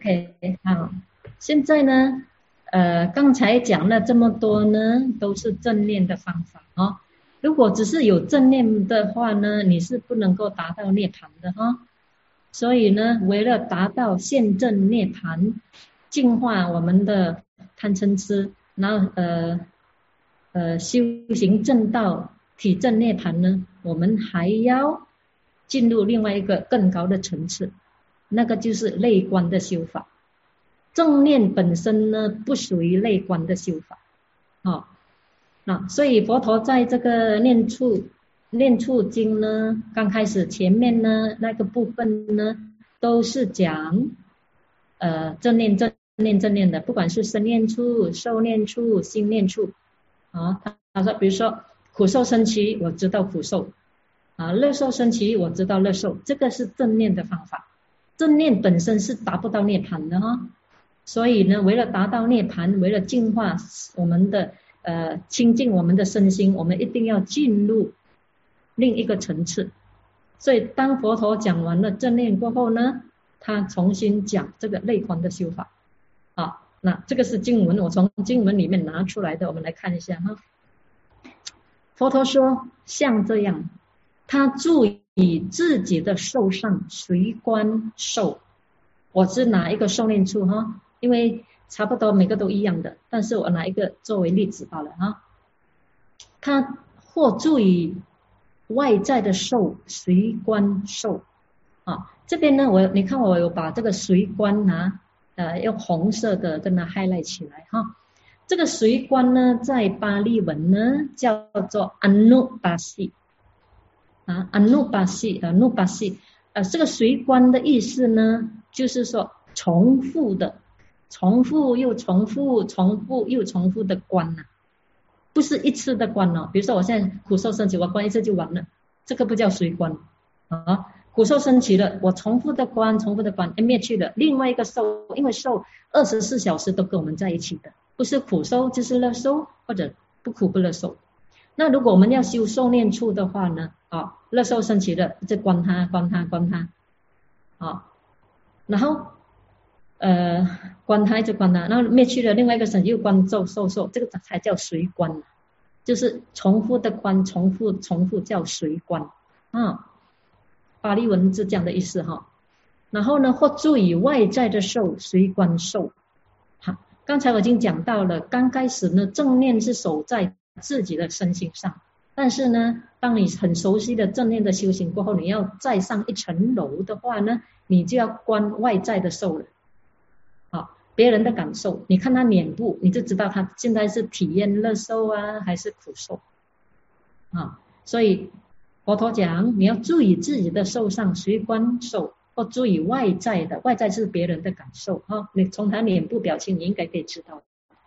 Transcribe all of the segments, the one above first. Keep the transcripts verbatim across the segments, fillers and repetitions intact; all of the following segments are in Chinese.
OK， 好，现在呢，呃，刚才讲了这么多呢，都是正念的方法哦。如果只是有正念的话呢，你是不能够达到涅槃的哈、哦。所以呢，为了达到现正涅槃，净化我们的贪嗔痴，然后呃呃修行正道，体证涅槃呢，我们还要进入另外一个更高的层次，那个就是内观的修法。正念本身呢，不属于内观的修法，哦，那所以佛陀在这个念处念处经呢，刚开始前面呢那个部分呢，都是讲呃正念正念正念的，不管是身念处、受念处、心念处啊。他说，比如说苦受生起，我知道苦受啊；乐受生起，我知道乐受，这个是正念的方法。正念本身是达不到涅槃的哈，所以呢，为了达到涅槃，为了净化我们的呃清净我们的身心，我们一定要进入另一个层次。所以当佛陀讲完了正念过后呢，他重新讲这个内观的修法啊。那这个是经文，我从经文里面拿出来的，我们来看一下哈。佛陀说，像这样，他住以自己的受上随观受。我是拿一个受念处哈，因为差不多每个都一样的，但是我拿一个作为例子罢了哈。他或住以外在的受随观受啊，这边呢，我你看我有把这个随观拿呃用红色的跟它 highlight 起来哈。这个随观呢，在巴利文呢叫做 anubhasi 啊 anubhasi 啊 anubhasi 呃这个随观的意思呢，就是说重复的，重复又重复，重复又重复的观呐、啊，不是一次的观哦。比如说我现在苦受升起，我观一次就完了，这个不叫随观啊。苦受升起了，我重复的观，重复的观，灭去了。另外一个受，因为受二十四小时都跟我们在一起的，不是苦受就是乐受，或者不苦不乐受。那如果我们要修受念处的话呢，啊，乐受升起了，就观它，观它，观它，啊，然后呃观它一直观它，然后灭去了另外一个神又观受受受，这个才叫随观，就是重复的观，重复重复叫随观啊。巴利文是这样的意思哈。然后呢，或住以外在的受随观受。好，刚才我已经讲到了，刚开始呢，正念是守在自己的身心上，但是呢，当你很熟悉的正念的修行过后，你要再上一层楼的话呢，你就要观外在的受了。好，别人的感受，你看他脸部，你就知道他现在是体验乐受啊，还是苦受啊。所以佛陀讲，你要注意自己的受上随观受，或注意外在的，外在是别人的感受哈。你从他脸部表情，你应该可以知道。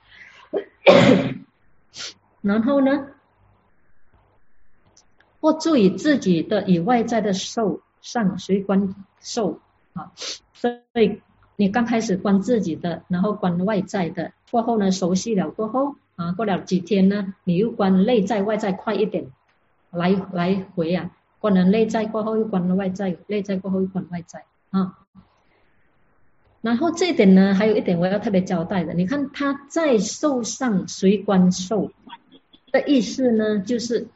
然后呢，或注意自己的以外在的受上随观受啊。所以你刚开始观自己的，然后观外在的，过后呢，熟悉了过后啊，过了几天呢，你又观内在外在快一点。来来回啊，观了内在过后又观了外在，内在过后又观外在啊。然后这一点呢，还有一点我要特别交代的，你看他在受上随观受的意思呢，就是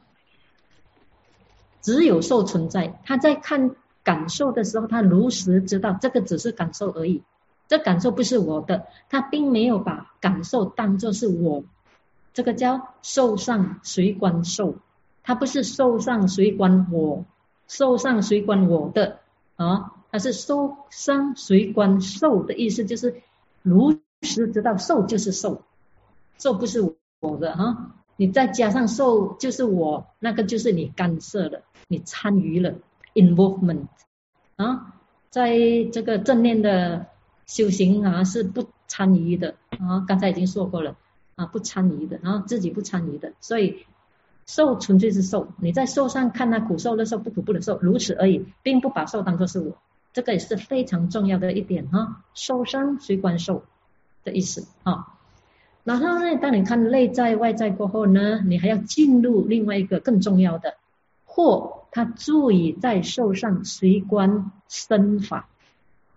只有受存在，他在看感受的时候，他如实知道这个只是感受而已，这感受不是我的，他并没有把感受当作是我，这个叫受上随观受。它不是受上随观我，受上随观我的啊，它是受上随观受的意思，就是如实知道受就是受，受不是我的哈，你再加上受就是我，那个就是你干涉了，你参与了 involvement 啊，在这个正念的修行啊是不参与的啊，刚才已经说过了啊，不参与的啊，自己不参与的，所以受纯粹是受，你在受上看那苦受乐受不苦不乐受，如此而已，并不把受当作是我，这个也是非常重要的一点哈。受上随观受的意思啊。然后呢，当你看内在外在过后呢，你还要进入另外一个更重要的，或他注意在受上随观身法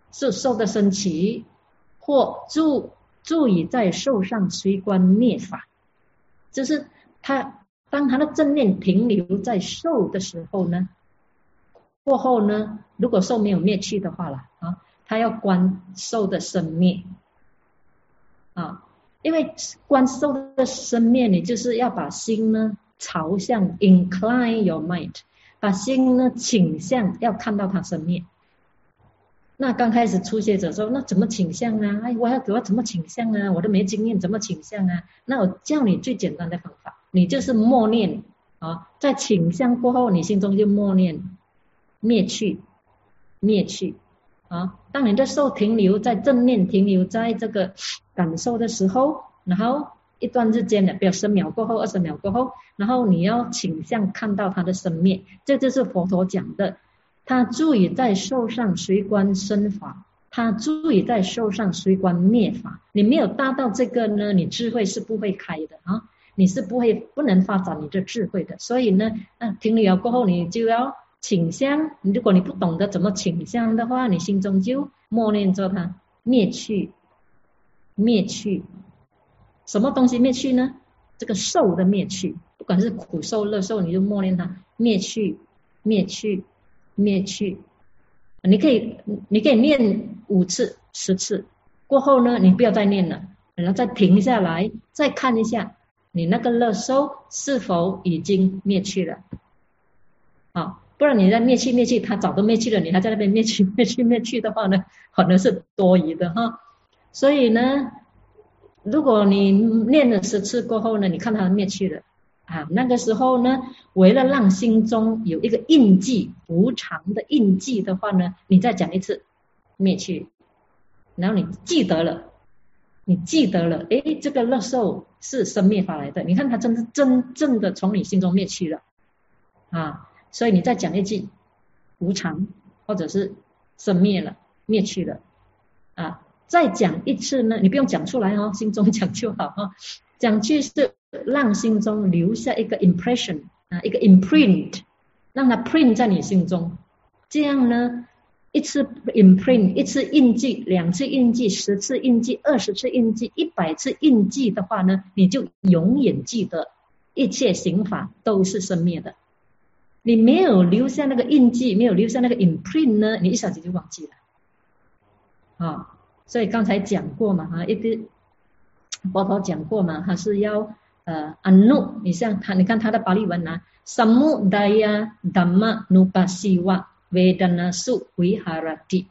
是受的升起，或住住以在受上随观灭法，就是他当他的正念停留在受的时候呢，过后呢，如果受没有灭去的话了啊，他要观受的生灭啊，因为观受的生灭，你就是要把心呢朝向 incline your mind， 把心呢倾向要看到它生灭。那刚开始初学者说，那怎么倾向啊？哎，我要我怎么倾向啊？我都没经验，怎么倾向啊？那我教你最简单的方法，你就是默念啊，在倾向过后，你心中就默念灭去，灭去啊。当你的受停留在正念，停留在这个感受的时候，然后一段日间的，比如十秒过后、二十秒过后，然后你要倾向看到它的生灭，这就是佛陀讲的。他住以在受上随观生法，他住以在受上随观灭法。你没有达到这个呢，你智慧是不会开的啊，你是不会不能发展你的智慧的。所以呢，啊，停留过后你就要倾向，如果你不懂得怎么倾向的话，你心中就默念着它灭去，灭去。什么东西灭去呢？这个受的灭去，不管是苦受、乐受，你就默念它灭去，灭去。灭去，你可以你可以念五次十次，过后呢你不要再念了，然后再停下来再看一下你那个乐受是否已经灭去了啊，不然你在灭去灭去它早都灭去了，你还在那边灭去灭去灭去的话呢，可能是多余的哈。所以呢，如果你念了十次过后呢，你看它灭去了啊，那个时候呢，为了让心中有一个印记，无常的印记的话呢，你再讲一次灭去，然后你记得了，你记得了，诶，这个乐受是生灭法来的，你看它真真正的从你心中灭去了啊，所以你再讲一句无常，或者是生灭了，灭去了啊，再讲一次呢，你不用讲出来哦，心中讲就好哦，讲去是让心中留下一个 impression 啊，一个 imprint， 让它 print 在你心中。这样呢，一次 imprint， 一次印记，两次印记，十次印记，二十次印记，一百次印记的话呢，你就永远记得一切行法都是生灭的。你没有留下那个印记，没有留下那个 imprint 呢，你一下子就忘记了啊。所以刚才讲过嘛，哈，一个佛陀讲过嘛，他是要呃安怒，你像他，你看他的巴利文啊 ，samudaya dhamma nupasiva vedanasu viharati，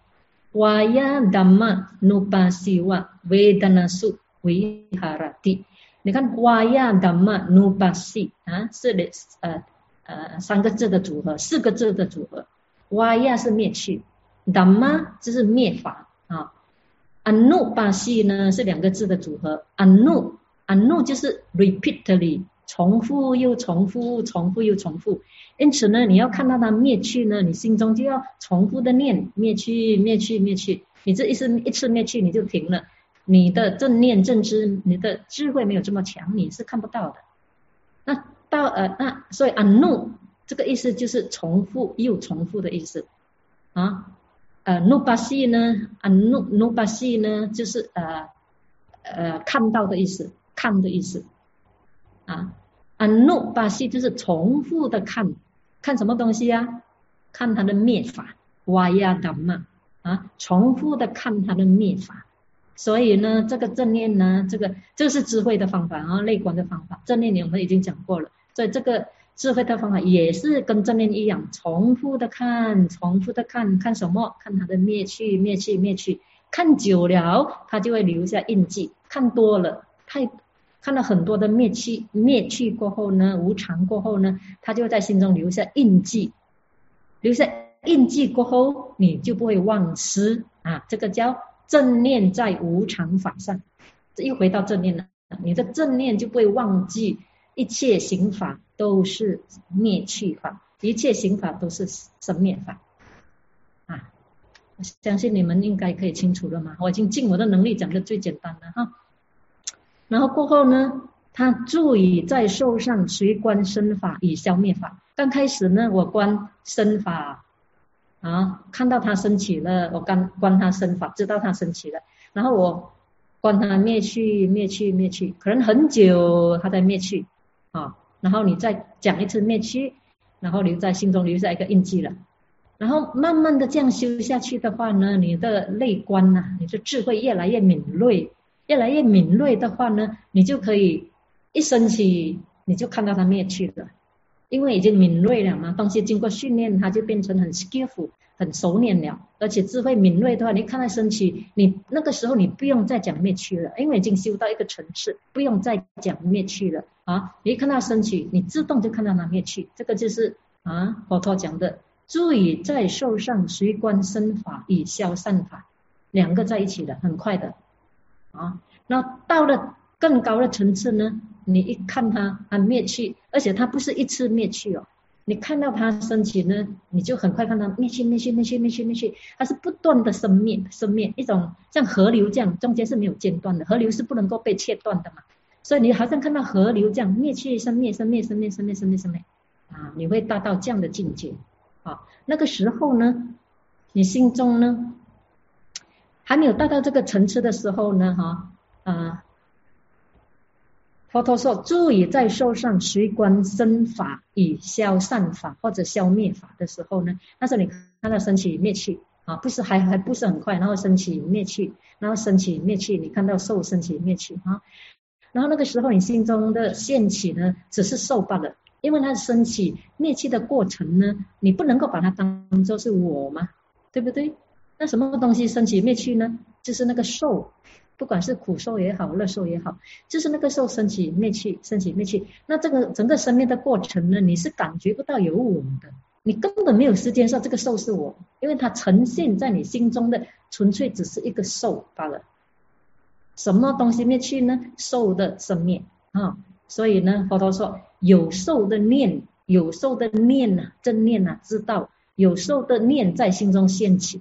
vaya dhamma nupasiva vedanasu viharati。你看 vaya dhamma nupasi 啊，是的，呃呃三个字的组合，四个字的组合。vaya 是灭去 ，dhamma 就是灭法啊。anu 巴西呢是两个字的组合 ，anu anu 就是 repeatedly 重复又重复，重复又重复。因此呢，你要看到它灭去呢，你心中就要重复的念灭去灭去灭去。你这一次一次灭去你就停了，你的正念正知，你的智慧没有这么强，你是看不到的。那到呃那所以 anu 这个意思就是重复又重复的意思啊。呃 nupasi 呢 anu nupasi 呢就是呃呃看到的意思，看的意思啊。anu pasi 就是重复的看，看什么东西啊？看它的灭法 vaya dhamma 啊，重复的看它的灭法。所以呢，这个正念呢，这个这是智慧的方法啊，内观的方法。正念我们已经讲过了，所以这个智慧的方法也是跟正念一样，重复的看，重复的看，看什么？看它的灭去，灭去，灭去。看久了，它就会留下印记；看多了，太看了很多的灭去，灭去过后呢，无常过后呢，它就在心中留下印记。留下印记过后，你就不会忘失啊！这个叫正念在无常法上。又回到正念了，你的正念就不会忘记。一切行法都是灭去法，一切行法都是生灭法啊！我相信你们应该可以清楚了嘛，我已经尽我的能力讲的最简单了哈。然后过后呢，他住以在受上随观生法以消灭法。刚开始呢，我观生法啊，看到它升起了，我观观它生法，知道它升起了，然后我观它灭去，灭去，灭去，可能很久它才灭去啊，然后你再讲一次灭去，然后留在心中留下一个印记了，然后慢慢的这样修下去的话呢，你的内观呐、啊，你的智慧越来越敏锐，越来越敏锐的话呢，你就可以一升起，你就看到它灭去了。因为已经敏锐了嘛，东西经过训练，它就变成很 skillful， 很熟练了。而且智慧敏锐的话，你看它升起，你那个时候你不用再讲灭去了，因为已经修到一个层次，不用再讲灭去了啊。你一看到升起，你自动就看到它灭去。这个就是啊，佛陀讲的，注意在受上随观生法以消散法，两个在一起的，很快的啊。那到了更高的层次呢？你一看它它灭去，而且它不是一次灭去哦，你看到它升起呢，你就很快看到灭去灭去灭去灭去灭去，它是不断的生灭生灭，一种像河流这样，中间是没有间断的，河流是不能够被切断的嘛，所以你好像看到河流这样灭去生灭生灭生灭生灭生灭生灭啊，你会达到这样的境界啊。那个时候呢，你心中呢还没有达到这个层次的时候呢，哈啊。佛陀说，注意在受上随观生法以消散法或者消灭法的时候呢，那时候你看到升起灭去啊，不是还还不是很快，然后升起灭去，然后升起灭去，你看到受升起灭去啊，然后那个时候你心中的现起呢，只是受罢了，因为它升起灭去的过程呢，你不能够把它当作是我嘛，对不对？那什么东西升起灭去呢？就是那个受。不管是苦受也好，乐受也好，就是那个受升起灭去，升起灭去。那这个整个生命的过程呢，你是感觉不到有我的，你根本没有时间说这个受是我，因为它呈现在你心中的纯粹只是一个受罢了。什么东西灭去呢？受的生灭啊。所以呢，佛陀说有受的念，有受的念啊，正念啊，知道有受的念在心中现起。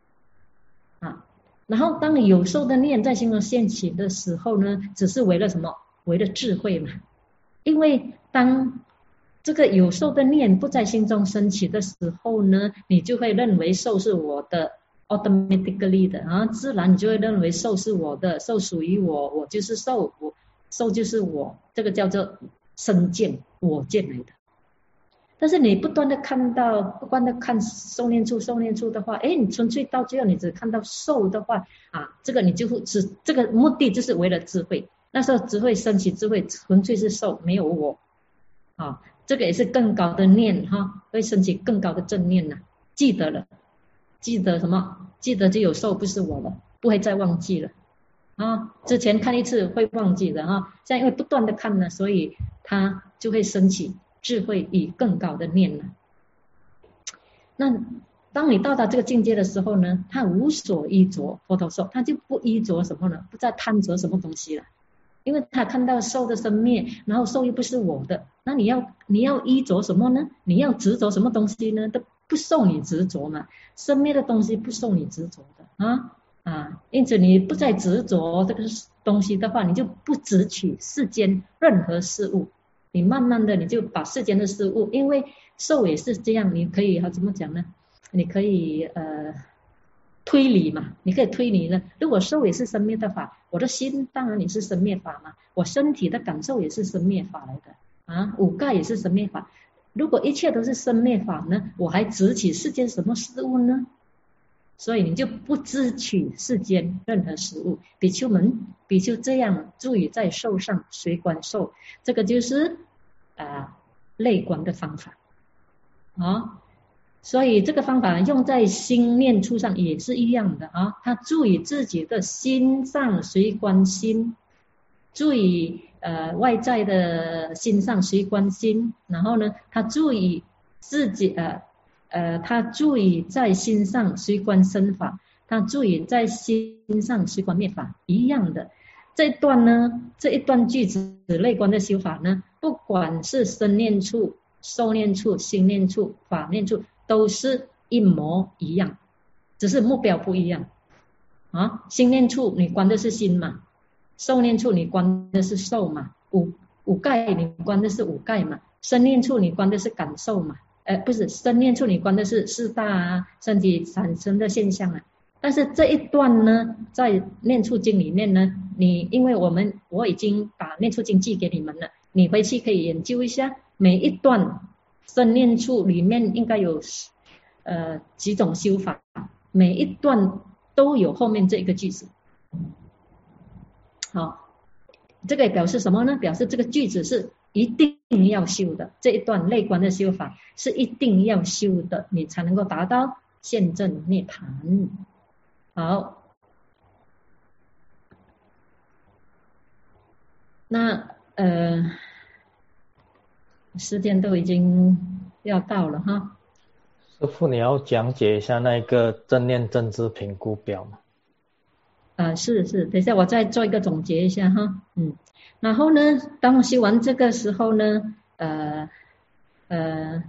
然后当你有受的念在心中现起的时候呢，只是为了什么？为了智慧嘛。因为当这个有受的念不在心中升起的时候呢，你就会认为受是我的 automatically 的啊，自然你就会认为受是我的，受属于我，我就是受，我受就是我，这个叫做身见，我见来的。但是你不断的看到，不断的看受念处，受念处的话，哎，你纯粹到最后你只看到受的话啊，这个你就会只这个目的就是为了智慧，那时候只会升起智慧，纯粹是受，没有我啊，这个也是更高的念哈，会升起更高的正念呐、啊，记得了，记得什么？记得就有受不是我了，不会再忘记了啊。之前看一次会忘记的哈，现在因为不断的看呢，所以它就会升起智慧以更高的念了。那当你到达这个境界的时候呢，他无所依着，佛陀说他就不依着什么呢？不再贪着什么东西了，因为他看到受的生灭，然后受又不是我的，那你要你要依着什么呢？你要执着什么东西呢？都不受你执着嘛，生灭的东西不受你执着的啊啊，因此你不再执着这个东西的话，你就不执取世间任何事物。你慢慢的你就把世间的事物，因为受也是这样，你可以怎么讲呢？你可以呃推理嘛，你可以推理呢。如果受也是生灭的法，我的心当然也是生灭法嘛，我身体的感受也是生灭法来的啊，五盖也是生灭法。如果一切都是生灭法呢，我还执起世间什么事物呢？所以你就不知取世间任何事物。比丘们，比丘这样注意在受上随观受，这个就是啊、呃、内观的方法啊。所以这个方法用在心念处上也是一样的啊。他注意自己的心上随观心，注意呃外在的心上随观心，然后呢，他注意自己呃。呃，他注意在心上随观生法，他注意在心上随观灭法，一样的。这一段呢，这一段句子内观的修法呢，不管是身念处、受念处、心念处、法念处，都是一模一样，只是目标不一样啊。心念处你观的是心嘛，受念处你观的是受嘛，五五盖你观的是五盖嘛，身念处你观的是感受嘛。 呃，不是生念处，你观的是四大啊，身体产生的现象啊。但是这一段呢，在念处经里面呢，你因为我们我已经把念处经寄给你们了，你回去可以研究一下，每一段生念处里面应该有呃几种修法，每一段都有后面这一个句子。好，这个表示什么呢？表示这个句子是一定要修的，这一段内观的修法是一定要修的，你才能够达到现证涅槃。好，那呃，时间都已经要到了哈。 师父，你要讲解一下那个正念正知评估表吗？ 呃，是是，等一下我再做一个总结一下哈，嗯，然后呢，当我修完这个时候呢，呃呃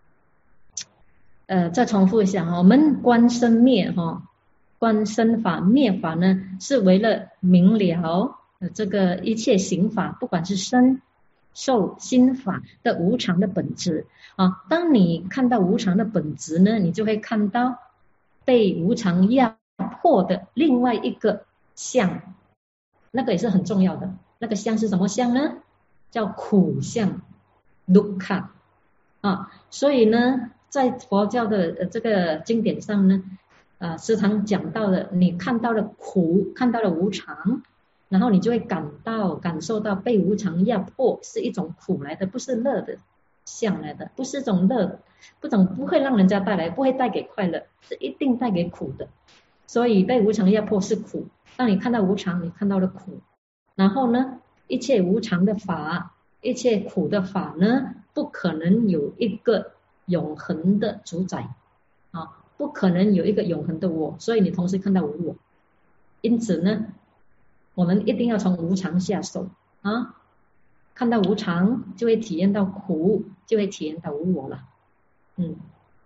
呃，再重复一下哈，我们观生灭哈，观生法灭法呢，是为了明了这个一切行法，不管是身受心法的无常的本质啊。当你看到无常的本质呢，你就会看到被无常压迫的另外一个相，那个也是很重要的。那个相是什么相呢？叫苦相 dukkha 啊。所以呢，在佛教的这个经典上呢，呃，时常讲到的，你看到了苦，看到了无常，然后你就会感到感受到被无常压迫是一种苦来的，不是乐的相来的，不是一种乐，不种不会让人家带来，不会带给快乐，是一定带给苦的。所以被无常压迫是苦，当你看到无常，你看到了苦，然后呢，一切无常的法，一切苦的法呢，不可能有一个永恒的主宰啊，不可能有一个永恒的我，所以你同时看到无我。因此呢，我们一定要从无常下手啊，看到无常就会体验到苦，就会体验到无我了。嗯，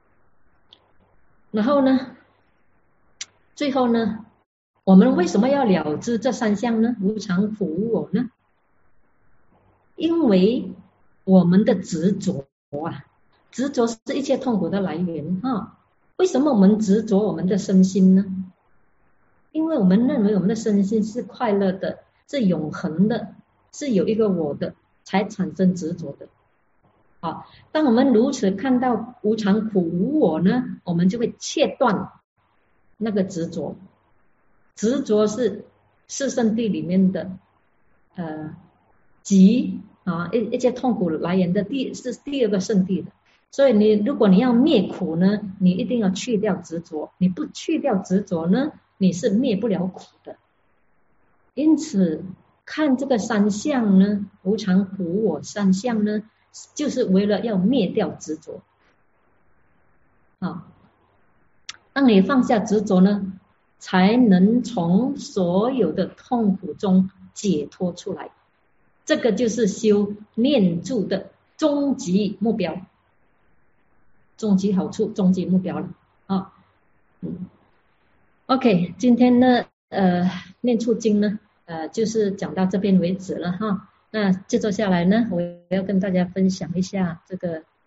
然后呢，最后呢，我们为什么要了知这三项呢？无常、苦、无我呢？因为我们的执着啊，执着是一切痛苦的来源哈。为什么我们执着我们的身心呢？因为我们认为我们的身心是快乐的，是永恒的，是有一个我的，才产生执着的。好，当我们如此看到无常、苦、无我呢，我们就会切断那个执着。执着是四圣谛里面的呃集啊，一一切痛苦来源的第是第二个圣谛的。所以你如果你要灭苦呢，你一定要去掉执着，你不去掉执着呢，你是灭不了苦的。因此看这个三相呢，无常、苦、无我三相呢，就是为了要灭掉执着啊。当你放下执着呢，才能从所有的痛苦中解脱出来。这个就是修念住的终极目标，终极好处，终极目标了啊。嗯 ，OK， 今天呢，呃，念处经呢，呃，就是讲到这边为止了哈。那接着下来呢，我要跟大家分享一下这个